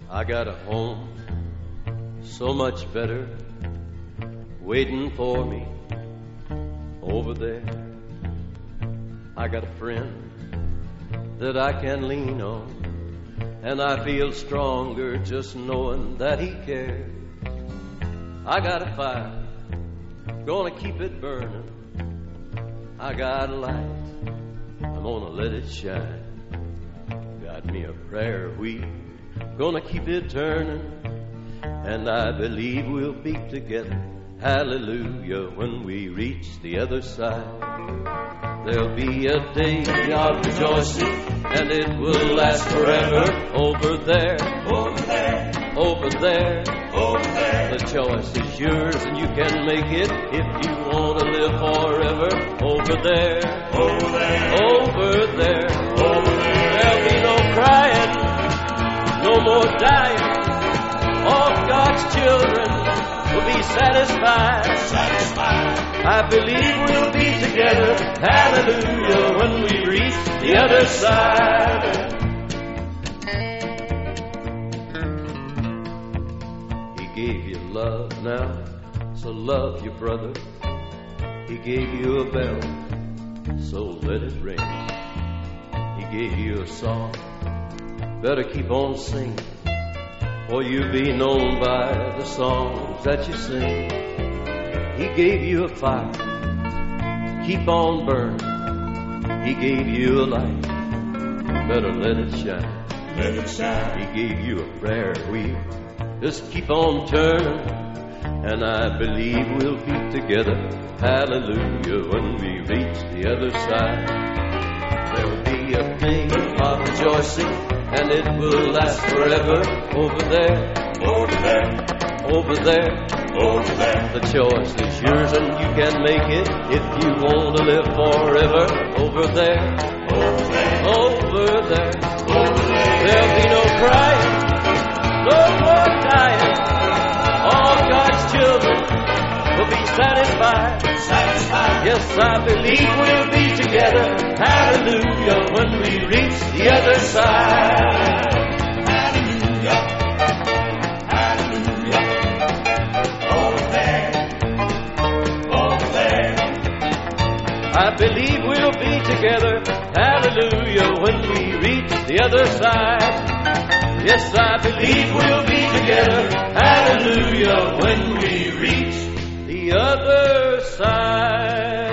I got a home so much better waiting for me over there. I got a friend that I can lean on, and I feel stronger just knowing that he cares. I got a fire, gonna keep it burning. I got a light, I'm gonna let it shine. Got me a prayer wheel, gonna keep it turning, and I believe we'll be together, hallelujah, when we reach the other side. There'll be a day of rejoicing, and it will last forever. Over there, over there, over there, over there. The choice is yours, and you can make it if you want to live forever. Over there, over there, over there, over there. There'll be no crying, no more dying. All God's children will be satisfied. I believe we'll be together, hallelujah, when we reach the other side. He gave you love now, so love your brother. He gave you a bell, so let it ring. He gave you a song, better keep on singing, for you'll be known by the songs that you sing. He gave you a fire, keep on burning. He gave you a light, better let it shine. Let it shine. He gave you a prayer wheel, just keep on turning, and I believe we'll be together, hallelujah, when we reach the other side. There'll be a day of rejoicing, and it will last forever. Over there, over there, over there, over there. The choice is yours, and you can make it if you want to live forever. Over there, over there, over there, over there. There'll be no crying, no more dying. All God's children will be satisfied. Yes, I believe we'll be together, hallelujah, when we reach the other side. Hallelujah, hallelujah, over there, over there. I believe we'll be together, hallelujah, when we reach the other side. Yes, I believe we'll be together, hallelujah, when we reach the other side.